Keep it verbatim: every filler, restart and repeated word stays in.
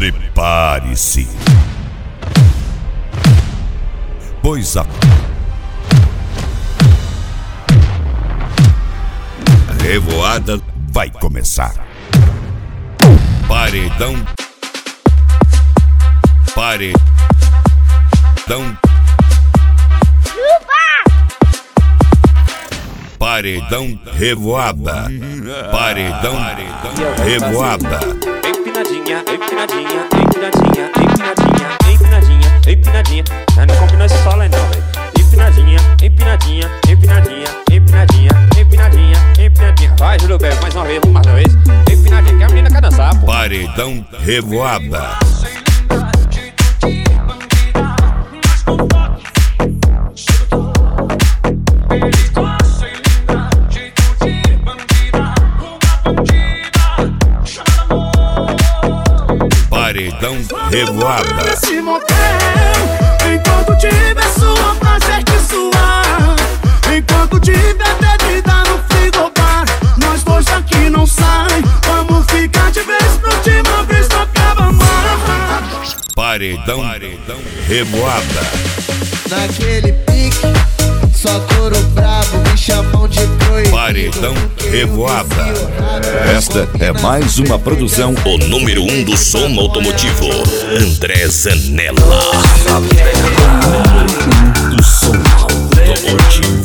Prepare-se, pois a revoada vai começar. Paredão, paredão, paredão revoada, paredão revoada. Empinadinha, empinadinha, empinadinha, empinadinha, empinadinha, empinadinha. Não combinou esse solo aí não, velho. Empinadinha, empinadinha, empinadinha, empinadinha, empinadinha, empinadinha. Vai, Júlio Belo, mais uma vez, mais uma vez. Empinadinha, que a menina quer dançar, pô. Paredão revoada. Paredão revoada. Esse motel, enquanto tiver sua prazer de suar, enquanto tiver bebida no frigobar, nós dois daqui não sai. Vamos ficar de vez pra última vez pra acabar mais. Paredão revoada. Naquele pique, só couro brabo, me chamam de proibido. Paredão revoada. Esta é mais uma produção. O número um do som automotivo, André Zanella. Do som automotivo.